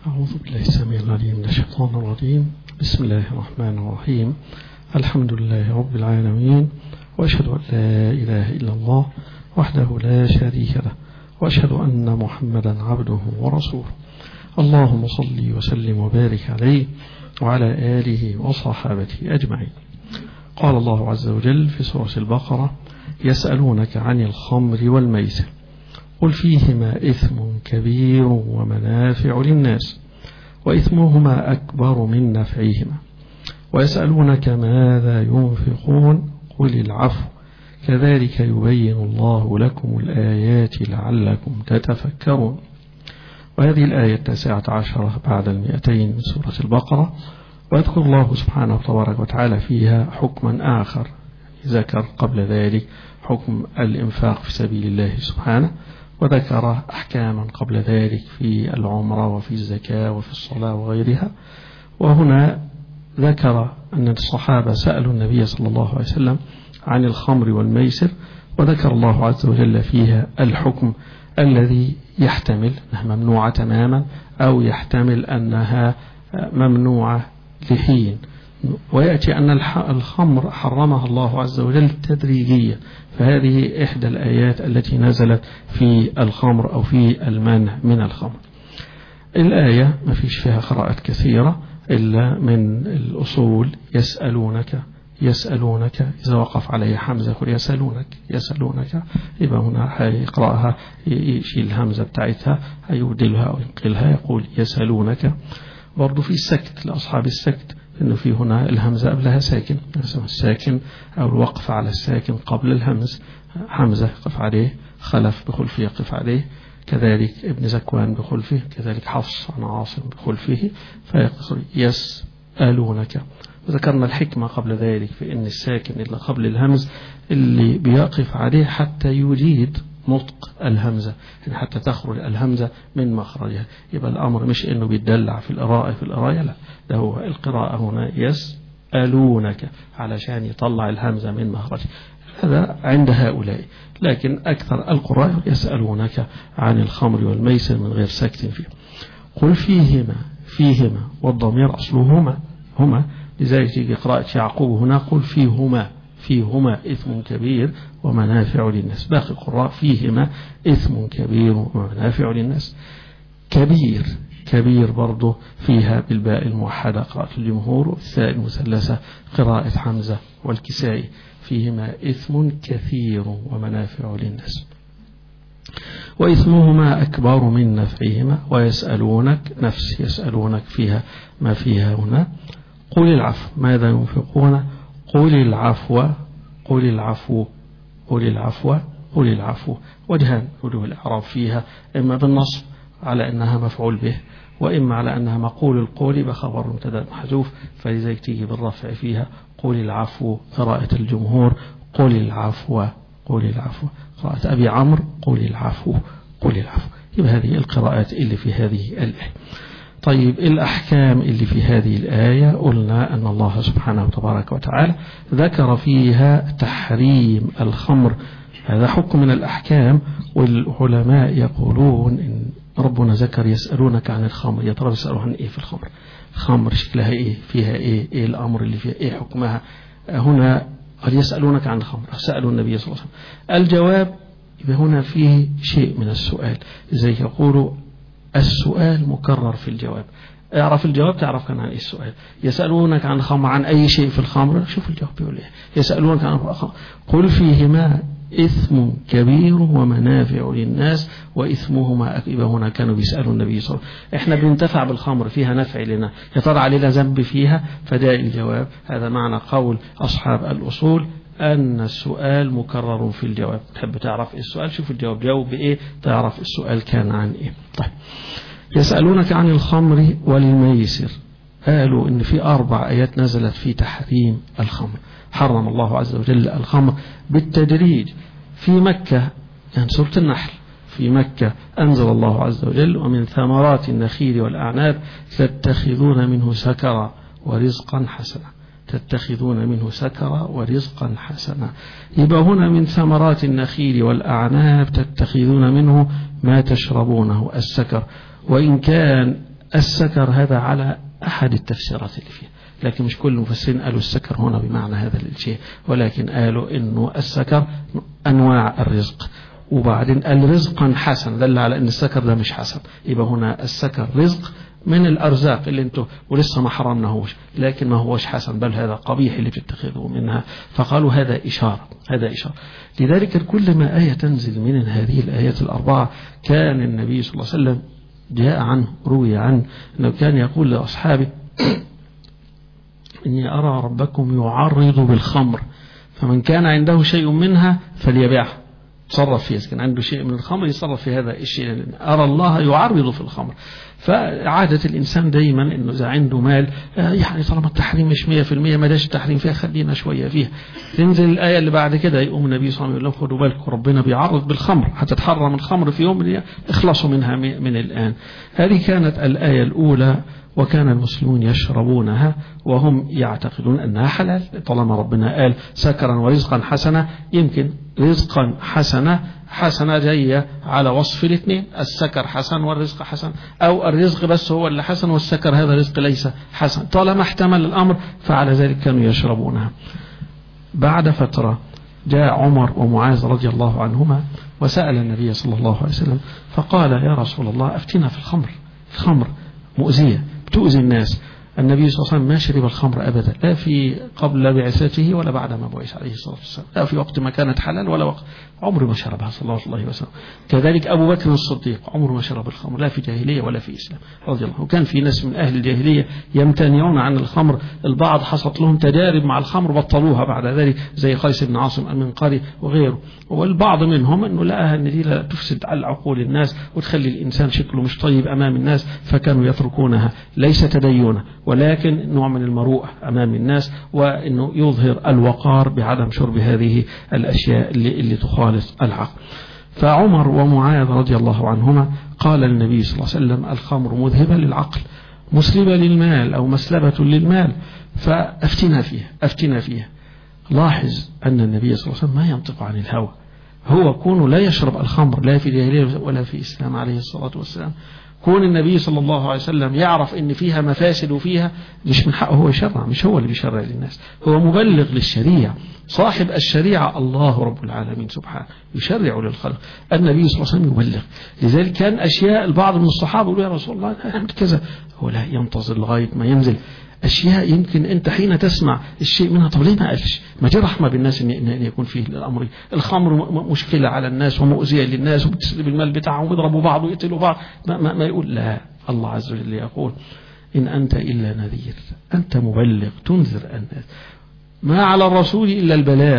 أعوذ بالله السميع العليم من الشيطان الرجيم. بسم الله الرحمن الرحيم. الحمد لله رب العالمين، وأشهد أن لا إله إلا الله وحده لا شريك له، وأشهد أن محمدا عبده ورسوله. اللهم صل وسلم وبارك عليه وعلى آله وصحابته أجمعين. قال الله عز وجل في سورة البقرة: يسألونك عن الخمر والميسر قل فيهما إثم كبير ومنافع للناس وإثمهما أكبر من نفعهما ويسألونك ماذا ينفقون قل العفو كذلك يبين الله لكم الآيات لعلكم تتفكرون. وهذه الآية 19 بعد 200 من سورة البقرة. ويذكر الله سبحانه تبارك وتعالى فيها حكما آخر، ذكر قبل ذلك حكم الإنفاق في سبيل الله سبحانه، وذكر أحكاما قبل ذلك في العمرة وفي الزكاة وفي الصلاة وغيرها. وهنا ذكر أن الصحابة سألوا النبي صلى الله عليه وسلم عن الخمر والميسر، وذكر الله عز وجل فيها الحكم الذي يحتمل أنها ممنوعة تماما أو يحتمل أنها ممنوعة لحين، ويأتي أن الخمر حرمها الله عز وجل تدريجيا، فهذه إحدى الآيات التي نزلت في الخمر أو في المنع من الخمر. الآية ما فيش فيها قراءات كثيرة إلا من الأصول. يسألونك إذا وقف عليه حمزة يقول يسألونك، يبقى هنا يقرأها يشيل الهمزة بتاعتها يودلها أو ينقلها يقول يسألونك. برضو في السكت لأصحاب السكت إنه في هنا الهمزة قبلها ساكن، الساكن أو الوقف على الساكن قبل الهمز، حمزة يقف عليه، خلف بخلفه يقف عليه، كذلك ابن زكوان بخلفه، كذلك حفص عن عاصم بخلفه، فيقول يسألونك. وذكرنا الحكمة قبل ذلك في إن الساكن اللي قبل الهمز اللي بيقف عليه حتى يجيد نطق الهمزة، يعني حتى تخرج الهمزة من مخرجها. يبقى الأمر مش إنه بيدلع في القراءة لا، ده هو القراءة هنا يسألونك علشان يطلع الهمزة من مخرجها. هذا عند هؤلاء، لكن أكثر القراء يسألونك عن الخمر والميسر من غير سكت فيه. قل فيهما والضمير أصلهما هما، لذلك يجي قراءة يعقوب هنا قل فيهما إثم كبير ومنافع للناس. باقي القراء فيهما إثم كبير ومنافع للناس. كبير برضه فيها بالباء الموحدة قراءة الجمهور، والثاء المثلثة قراءة حمزة والكسائي. فيهما إثم كثير ومنافع للناس وإثمهما أكبر من نفعهما يسألونك فيها ما فيها هنا. قل العفو ماذا ينفقون قل العفو. وجهان وجه الإعراب فيها، إما بالنصب على أنها مفعول به، وإما على أنها مقول القول بخبر مبتدأ محذوف، فلذلك تيجي بالرفع فيها قل العفو. قراءة الجمهور قل العفو. قراءة أبي عمرو قل العفو. يبقى هذه القراءات اللي في هذه الآية. طيب الأحكام اللي في هذه الآية، قلنا أن الله سبحانه تبارك وتعالى ذكر فيها تحريم الخمر، هذا حكم من الأحكام. والعلماء يقولون إن ربنا ذكر يسألونك عن الخمر، يا ترى يسألوا عن إيه في الخمر؟ الخمر شكلها إيه؟ فيها إيه الأمر اللي فيها؟ إيه حكمها؟ هنا قد يسألونك عن الخمر، سألوا النبي صلى الله عليه وسلم. الجواب يبقى هنا فيه شيء من السؤال، زي يقولوا السؤال مكرر في الجواب. اعرف الجواب تعرف كان عن ايه السؤال. يسألونك عن الخمر، عن اي شيء في الخمر، شوف الجواب بيقول ايه. يسألونك عن الخمر قل فيهما إثم كبير ومنافع للناس وإثمهما أكبر. هنا كانوا بيسألوا النبي صلى الله عليه وسلم احنا بننتفع بالخمر، فيها نفع لنا، يا ترى علينا ذنب فيها؟ فده الجواب. هذا معنى قول أصحاب الأصول أن السؤال مكرر في الجواب. تحب تعرف السؤال، شوف الجواب جاوب بإيه تعرف السؤال كان عن إيه. طيب يسألونك عن الخمر والميسر، قالوا إن في 4 آيات نزلت في تحريم الخمر. حرم الله عز وجل الخمر بالتدريج في مكة، يعني سورة النحل. في مكة أنزل الله عز وجل ومن ثمرات النخيل والأعناب تتخذون منه سكرا ورزقا حسنا. يبقى هنا من ثمرات النخيل والأعناب تتخذون منه ما تشربونه السكر، وإن كان السكر هذا على أحد التفسيرات اللي فيه، لكن مش كل المفسرين قالوا السكر هنا بمعنى هذا الشيء، ولكن قالوا إنه السكر أنواع الرزق، وبعدين قال رزقا حسن دل على أن السكر ده مش حسن، يبقى هنا السكر رزق من الأرزاق اللي انتوا ولسه ما حرمناهوش، لكن ما هوش حسن بل هذا قبيح اللي بتتخذوا منها، فقالوا هذا إشارة. لذلك كل ما آية تنزل من هذه الآيات الأربعة كان النبي صلى الله عليه وسلم جاء عنه روي عنه أنه كان يقول لأصحابه إني أرى ربكم يعرض بالخمر فمن كان عنده شيء منها فليبيعه، تصرف فيه، إذا كان عنده شيء من الخمر يتصرف في هذا الشيء، أرى الله يعرض في الخمر. فعادة الإنسان دايما إنه إذا عنده مال يعني طالما التحريم مش 100% ما داش التحريم فيها خلينا شوية فيها، تنزل الآية اللي بعد كده يقوم النبي صلى الله عليه وسلم يقول لهم خدوا بالكم ربنا بيعرض بالخمر، هتتحرم الخمر في يوم اخلصوا منها من الآن. هذه كانت الآية الأولى، وكان المسلمون يشربونها وهم يعتقدون أنها حلال، طالما ربنا قال سكرا ورزقا حسنا، يمكن رزقا حسنة جاية على وصف الاثنين، السكر حسن والرزق حسن، أو الرزق بس هو اللي حسن والسكر هذا رزق ليس حسن، طالما احتمل الأمر فعلى ذلك كانوا يشربونها. بعد فترة جاء عمر ومعاذ رضي الله عنهما وسأل النبي صلى الله عليه وسلم فقال يا رسول الله أفتنا في الخمر مؤذية بتؤذي الناس. النبي صلى الله عليه وسلم ما شرب الخمر أبدا، لا في قبل بعثته ولا بعد ما بعث عليه الصلاة والسلام، لا في وقت ما كانت حلال ولا وقت عمره ما شربها صلى الله عليه وسلم. كذلك أبو بكر الصديق عمره ما شرب الخمر، لا في جاهلية ولا في إسلام رضي الله. وكان في ناس من أهل الجاهلية يمتنعون عن الخمر، البعض حصلت لهم تجارب مع الخمر بطلوها بعد ذلك زي قيس بن عاصم المنقري وغيره، والبعض منهم أنه لقاها أن دي لا تفسد على عقول الناس وتخلي الإنسان شكله مش طيب أمام الناس، فكانوا يتركونها، ليس تدينا ولكن نوع من المروءة أمام الناس، وأنه يظهر الوقار بعدم شرب هذه الأشياء اللي تخالف العقل. فعمر ومعاذ رضي الله عنهما قال النبي صلى الله عليه وسلم الخمر مذهبة للعقل مسلبة للمال أو مسلبة للمال، فأفتنا فيها. لاحظ أن النبي صلى الله عليه وسلم ما ينطق عن الهوى، هو كونه لا يشرب الخمر لا في جاهلية ولا في إسلام عليه الصلاة والسلام، كون النبي صلى الله عليه وسلم يعرف ان فيها مفاسد وفيها مش من حقه هو يشرع، مش هو اللي بيشرع للناس، هو مبلغ للشريعة، صاحب الشريعة الله رب العالمين سبحانه يشرع للخلق، النبي صلى الله عليه وسلم يبلغ. لذلك كان أشياء البعض من الصحابة يقولوا يا رسول الله نعمل كذا، هو لا ينتظر لغاية ما ينزل أشياء يمكن أنت حين تسمع الشيء منها طب ليه ما قالش؟ ما دي رحمة بالناس إن يكون فيه الأمر. الخمر مشكلة على الناس ومؤذية للناس وبتسلب المال بتاعهم ويضربوا بعض ويقتلوا بعض، ما يقول لا، الله عز وجل يقول إن أنت إلا نذير، أنت مبلغ تنذر الناس، ما على الرسول إلا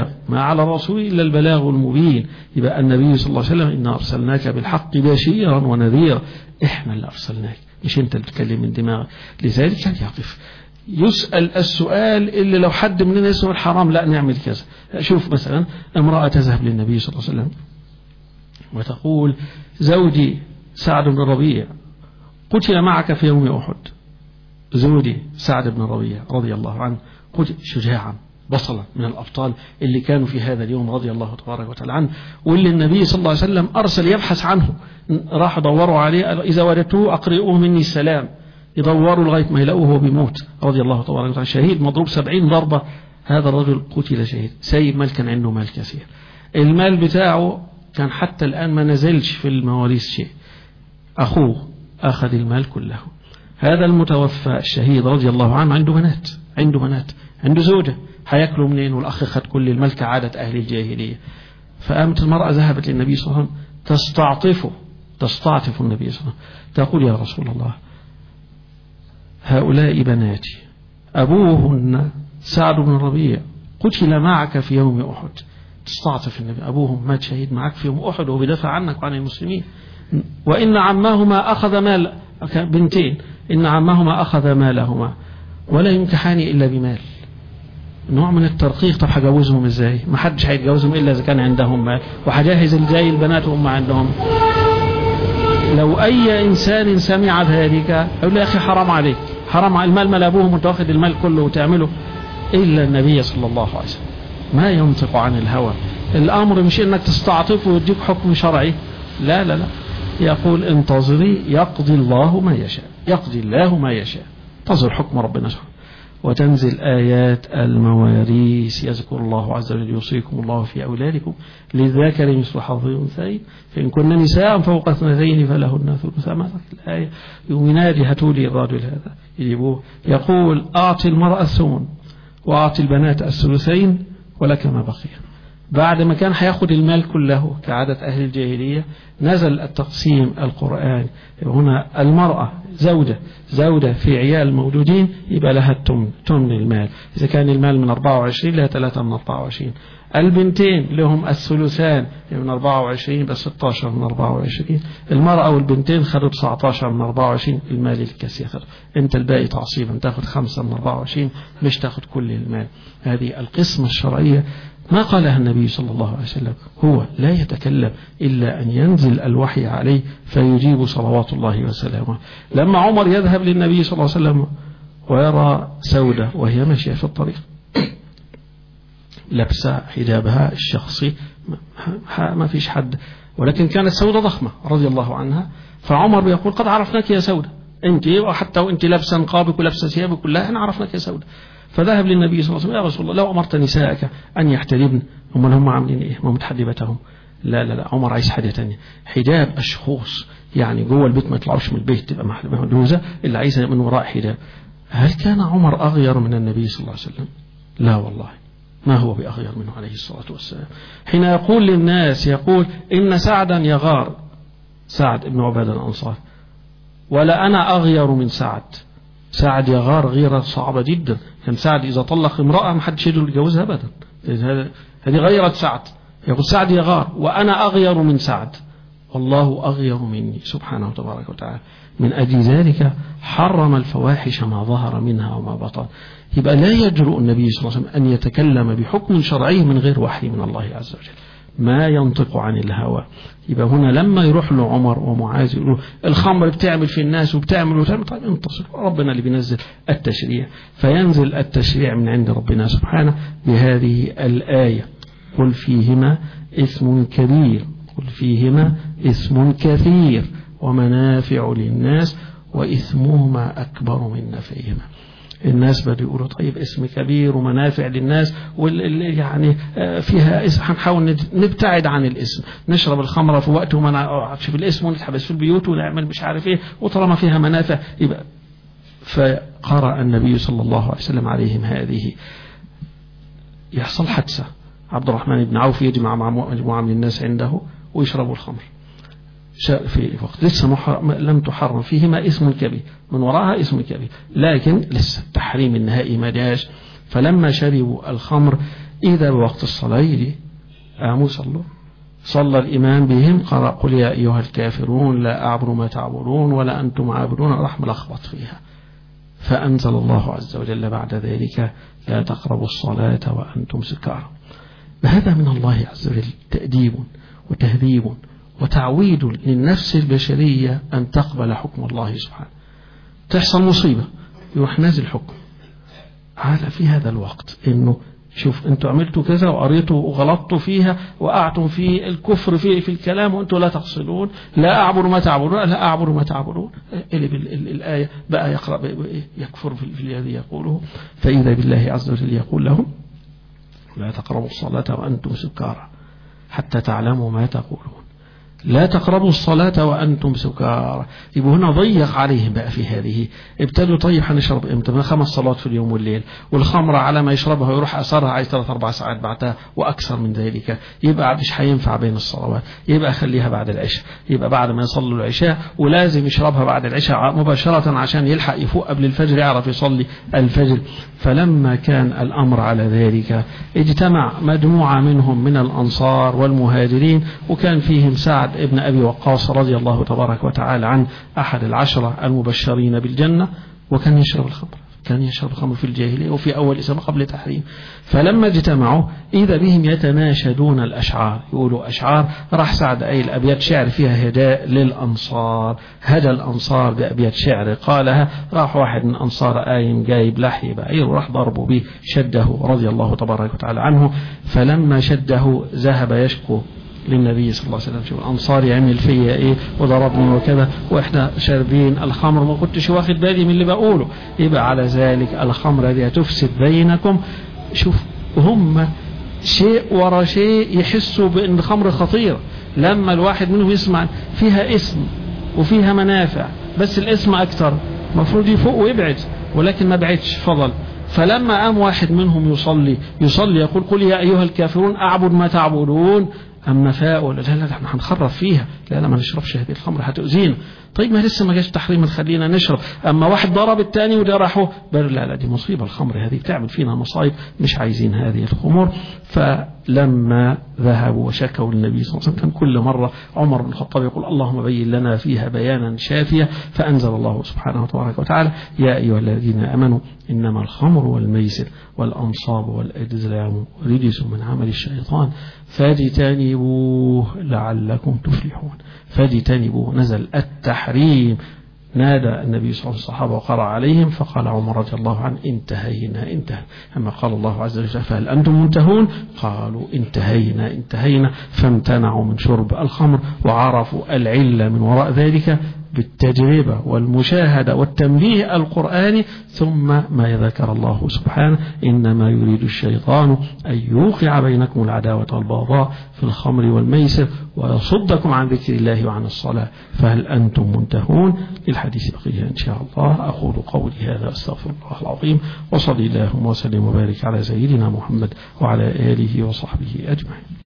البلاغ المبين. يبقى النبي صلى الله عليه وسلم إنا أرسلناك بالحق بشيرا ونذيرا، إحنا اللي أرسلناك مش أنت اللي بتتكلم من دماغك. لذلك كان يقف يسأل السؤال اللي لو حد مننا يسمع الحرام لا نعمل كذا. شوف مثلا امرأة تذهب للنبي صلى الله عليه وسلم وتقول زوجي سعد بن ربيع قتل معك في يوم أحد، زوجي سعد بن ربيع رضي الله عنه قتل شجاعا بصلا من الأبطال اللي كانوا في هذا اليوم رضي الله تبارك وتعالى عنه، واللي النبي صلى الله عليه وسلم أرسل يبحث عنه، راح دوروا عليه إذا وجدتوه أقرئوه مني السلام، يدوروا لغاية ما يلاقوه هو بيموت رضي الله تبارك وتعالى، شهيد مضروب 70 ضربة، هذا الرجل قتل شهيد. سيد مال كان عنده مال كثير، المال بتاعه كان حتى الآن ما نزلش في المواريث شيء، أخوه أخذ المال كله. هذا المتوفى الشهيد رضي الله عنه عنده بنات عنده زوجة، هياكلوا منين؟ والأخ خد كل المال كعادة أهل الجاهلية. فقامت المرأة ذهبت للنبي صلى الله عليه وسلم تستعطف النبي صلى الله عليه وسلم، تقول يا رسول الله هؤلاء بناتي أبوهن سعد بن ربيع قتل معك في يوم أحد، تستعطف النبي، أبوهم مات شهيد معك في يوم أحد وهو بيدافع عنك وعن المسلمين، وإن عماهما أخذ مال بنتين، إن عماهما أخذ مالهما ولا ينكحاني إلا بمال، نوع من الترقيق. طب هجوزهم ازاي؟ ما حدش هيتجوزهم إلا إذا كان عندهم مال، وهجهز ازاي البنات وهم عندهم؟ لو أي إنسان سمع ذلك يقول له يا أخي حرام عليك، حرام على المال، مال أبوهم وأنت واخد المال كله وتعمله. إلا النبي صلى الله عليه وسلم ما ينطق عن الهوى، الأمر مش إنك تستعطفه ويديك حكم شرعي، لا لا لا، يقول انتظري يقضي الله ما يشاء، يقضي الله ما يشاء، انتظر حكم ربنا سبحانه. وتنزل آيات المواريث، يذكر الله عز وجل يوصيكم الله في أولادكم للذكر مثل حظ الأنثيين فإن كن نساء فوق 2 فلهن ثلث ما ترك. الآية ينادي هاتولي الرجل هذا يجيبوه، يقول أعطي المرأة الثمن وأعطي البنات الثلثين ولك ما بقي. بعد ما كان هياخد المال كله كعادة أهل الجاهلية نزل التقسيم القرآن. هنا المرأة زوجة في عيال مولودين يبقى لها التمن المال، إذا كان المال من 24 لها 3 من 24. البنتين لهم الثلثان من 24 بس 16 من 24. المرأة والبنتين خدوا 19 من 24 المال الكثير، انت الباقي تعصيبا تاخد 5 من 24 مش تاخد كل المال. هذه القسمة الشرعية ما قالها النبي صلى الله عليه وسلم، هو لا يتكلم إلا أن ينزل الوحي عليه فيجيب صلوات الله وسلامه. لما عمر يذهب للنبي صلى الله عليه وسلم ويرى سودة وهي ماشية في الطريق لابسة حجابها الشخصي ما فيش حد، ولكن كانت سودة ضخمة رضي الله عنها، فعمر بيقول قد عرفناك يا سودة انت، وحتى وانت لابسة نقابك ولابسة ثيابك كلها انا عرفناك يا سودة. فذهب للنبي صلى الله عليه وسلم، يا رسول الله لو أمرت نسائك أن يحتجبن هم عاملين إيه؟ هم متحجبتهم؟ لا عمر عايز حاجة تانية، حجاب الشخوص، يعني جوه البيت ما يطلعوش من البيت تبقى محجوزة، اللي عايزها من وراء حجاب. هل كان عمر أغير من النبي صلى الله عليه وسلم؟ لا والله ما هو بأغير منه عليه الصلاة والسلام. حين يقول للناس يقول إن سعدا يغار، سعد بن عبادة الأنصار، ولا أنا أغير من سعد يغار غيرة صعبة جدا. كان سعد إذا طلق امرأة ما حدش يقدر يتجوزها أبدا، هذه غيرة سعد. يقول سعد يغار وأنا أغير من سعد، والله أغير مني سبحانه وتبارك وتعالى. من أجل ذلك حرم الفواحش ما ظهر منها وما بطن. يبقى لا يجرؤ النبي صلى الله عليه وسلم أن يتكلم بحكم شرعي من غير وحي من الله عز وجل، ما ينطق عن الهوى. يبقى هنا لما يروح له عمر ومعاذ يقولوا الخمر بتعمل في الناس وبتعمل طيب انتصر، ربنا اللي بينزل التشريع، فينزل التشريع من عند ربنا سبحانه بهذه الآية قل فيهما إثم كبير قل فيهما إثم كثير ومنافع للناس وإثمهما أكبر من نفعهما. الناس بدأوا يقولوا طيب اسم كبير ومنافع للناس يعني فيها اسم، هنحاول نبتعد عن الاسم، نشرب الخمرة في وقت وما نقعدش في الاسم ونتحبس في البيوت ونعمل مش عارف ايه، وطالما فيها منافع يبقى. فقرأ النبي صلى الله عليه وسلم عليهم هذه. يحصل حادثة، عبد الرحمن بن عوف يجمع مع مجموعة من الناس عنده ويشربوا الخمر في وقت لسه لم تحرم، فيهما اسم كبير، من وراها اسم كبير، لكن لسه التحريم النهائي ما جاش. فلما شربوا الخمر إذا بوقت الصلاة يجي قاموا صلى الإمام بهم قرأ قل يا أيها الكافرون لا أعبد ما تعبدون ولا أنتم عابدون، راح ملخبط فيها. فأنزل الله عز وجل بعد ذلك لا تقربوا الصلاة وأنتم سكارى. فهذا من الله عز وجل تأديب وتهذيب وتعويد للنفس البشرية أن تقبل حكم الله سبحانه. تحصل مصيبة يروح نازل حكم على في هذا الوقت، إنه شوف أنتوا عملتوا كذا وقريتوا وغلطتوا فيها وقعتم في الكفر في الكلام وأنتوا لا تقصدون، لا أعبد ما تعبدون لا أعبد ما تعبدون. اللي الآية بقى يقرأ يكفر في الذي يقوله. فإذا بالله عز وجل يقول لهم لا تقربوا الصلاة وأنتم سكارى حتى تعلموا ما تقولون، لا تقربوا الصلاة وأنتم سكارى. يبقى هنا ضيق عليهم بقى في هذه. ابتدوا طيب هنشرب امتى؟ 5 صلوات في اليوم والليل، والخمرة على ما يشربها ويروح أثرها عايز 3-4 ساعات بعدها وأكثر من ذلك، يبقى مش هينفع بين الصلوات، يبقى خليها بعد العشاء، يبقى بعد ما يصلوا العشاء، ولازم يشربها بعد العشاء مباشرة عشان يلحق يفوق قبل الفجر يعرف يصلي الفجر. فلما كان الأمر على ذلك اجتمع مجموعة منهم من الأنصار والمهاجرين، وكان فيهم سعد ابن أبي وقاص رضي الله تبارك وتعالى عن أحد العشرة المبشرين بالجنة، وكان يشرب الخمر، كان يشرب الخمر في الجاهلية وفي أول إسلام قبل تحريم. فلما اجتمعوا إذا بهم يتناشدون الأشعار، يقولوا أشعار. راح سعد قايل أبيات شعر فيها هداء للأنصار، هدى الأنصار بأبيات شعر قالها. راح واحد من الأنصار قايم جايب لحي بعير وراح ضربه به شده رضي الله تبارك وتعالى عنه. فلما شده ذهب يشكو للنبي صلى الله عليه وسلم شوف الأنصار يعمل فيا إيه وضربني وكذا وإحنا شاربين الخمر ما كنتش واخد بالي من اللي بقوله. يبقى على ذلك الخمر دي تفسد بينكم. شوف هم شيء ورا شيء يحسوا بأن الخمر خطيرة. لما الواحد منهم يسمع فيها اسم وفيها منافع بس الاسم أكتر مفروض يفوق ويبعد، ولكن ما بعدش فضل. فلما قام واحد منهم يصلي يقول قل يا أيها الكافرون أعبد ما تعبدون، أما فاء لا لا احنا هنخرف فيها، لا ما نشربش هذه الخمر هتؤذينا. طيب ما لسه ما جاش تحريم خلينا نشرب. أما واحد ضرب الثاني وجرحه لا دي مصيبة، الخمر هذه بتعمل فينا مصايب، مش عايزين هذه الخمور. فلما ذهبوا وشكوا للنبي صلى الله عليه وسلم كان كل مرة عمر بن الخطاب يقول اللهم بين لنا فيها بيانا شافيا، فأنزل الله سبحانه وتبارك وتعالى يا أيها الذين آمنوا إنما الخمر والميسر والأنصاب والأزلام رجس من عمل الشيطان فاجتنبوه لعلكم تفلحون. فاجتنبوه نزل التحريم، نادى النبي صلى الله عليه وسلم الصحابة وقرأ عليهم فقال عمر رضي الله عنه انتهينا. أما قال الله عز وجل فهل أنتم منتهون؟ قالوا انتهينا فامتنعوا من شرب الخمر وعرفوا العلة من وراء ذلك بالتجربة والمشاهدة والتنبيه القرآني. ثم ما ذكر الله سبحانه إنما يريد الشيطان أن يوقع بينكم العداوة والبغضاء في الخمر والميسر ويصدكم عن ذكر الله وعن الصلاة فهل أنتم منتهون. للحديث بقية إن شاء الله. أقول قولي هذا أستغفر الله العظيم وصلي اللهم وسلم وبارك على سيدنا محمد وعلى آله وصحبه أجمعين.